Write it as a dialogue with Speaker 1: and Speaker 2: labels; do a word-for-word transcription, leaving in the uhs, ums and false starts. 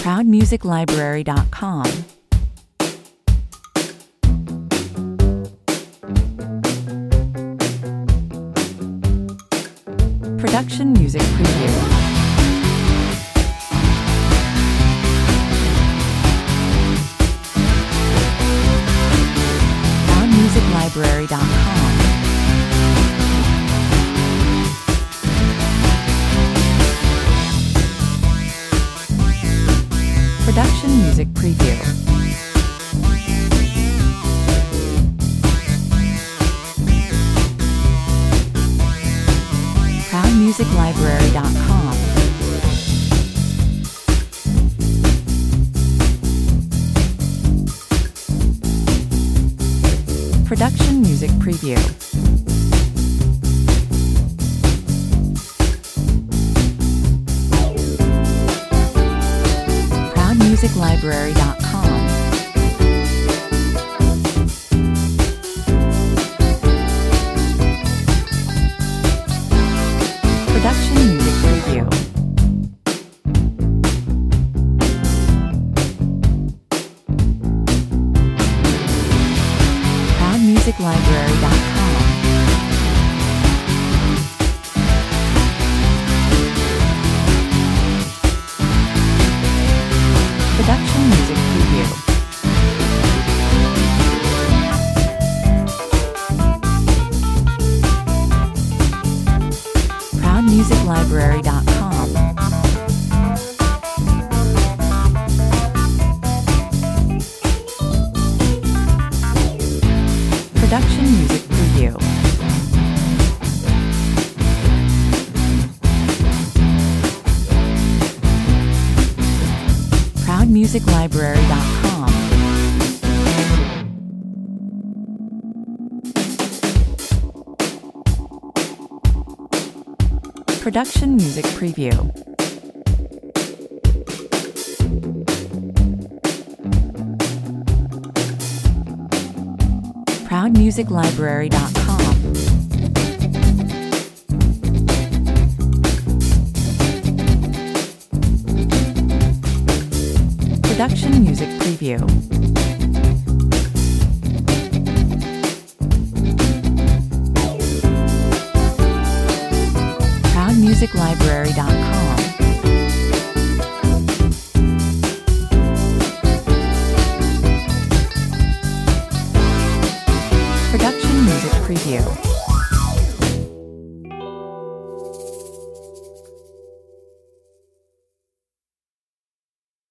Speaker 1: proud music library dot com. Production Music Preview. proud music library dot com. Production Music Preview. proud music library dot com. Production Music Preview. proud music library dot com. Production Music Preview. proud music library dot com. Production Music Preview. proud music library dot com. Production Music Preview. proud music library dot com. Production Music Preview. proud music library dot com. Production Music Preview. proud music library dot com.